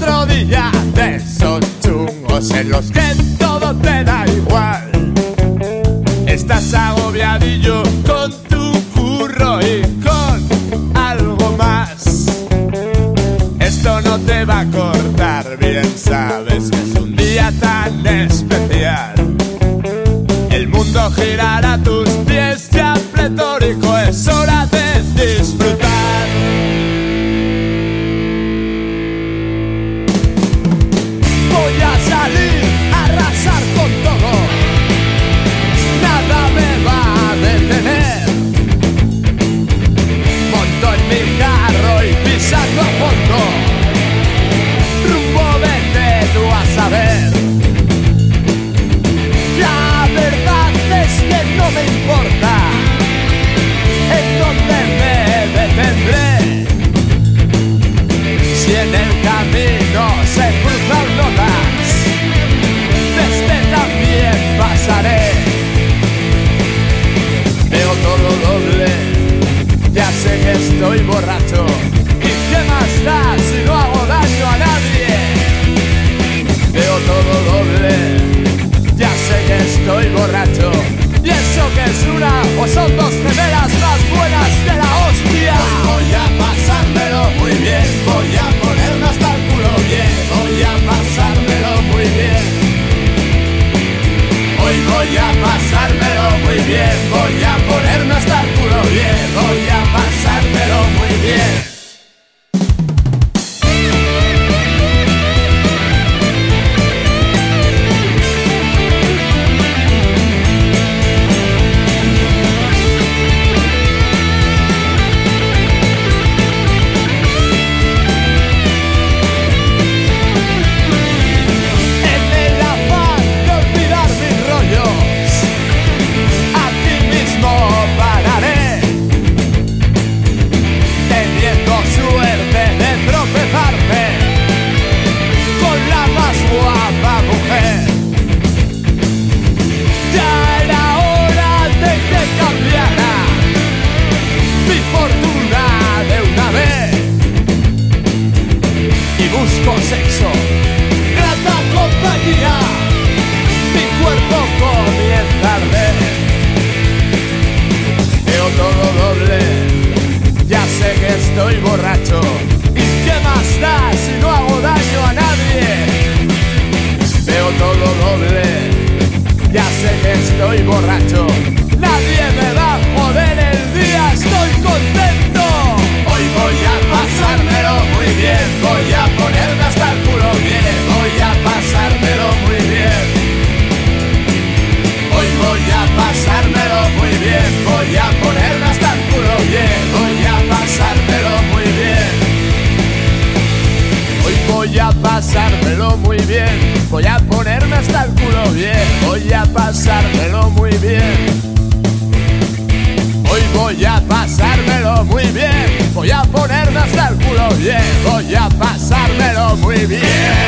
Otro día de esos chungos en los que todo te da igual. Estás agobiadillo con tu curro y con algo más. Esto no te va a cortar, bien sabes que es un día tan especial. El mundo girará a tus pies, ya pletórico, es hora de disfrutar. Voy a salir a arrasar con todo, nada me va a detener. Monto en mi carro y pisando a fondo, rumbo vete tú a saber. La verdad es que no me importa en dónde me detendré. Si en el camino se cruzan notas, desde también pasaré. Veo todo doble, ya sé que estoy borracho, ¿y qué más da si no hago daño a nadie? Veo todo doble, ya sé que estoy borracho, y eso que es una o son dos gemelas más buenas que la hostia. Hoy voy a pasármelo muy bien, voy a ponerme hasta el culo bien, voy a pasármelo muy bien. Hoy voy a pasármelo muy bien, voy a ponerme hasta el culo bien, voy a pasármelo muy bien. Busco sexo, grata compañía, mi cuerpo comienza a arder. Veo todo doble, ya sé que estoy borracho, ¿y qué más da si no hago daño a nadie? Veo todo doble, ya sé que estoy borracho, nadie me va a joder el día, estoy contento. Hoy voy a pasármelo muy bien, voy a ponerme hasta el culo bien, voy a pasármelo muy bien. Hoy voy a pasármelo muy bien, voy a ponerme hasta el culo bien, voy a pasármelo muy bien. Hoy voy a pasármelo muy bien, voy a ponerme hasta el culo bien, voy a pasármelo muy bien. Hoy voy a pasármelo muy bien, voy a ponerme hasta el culo bien, voy a pasármelo muy bien.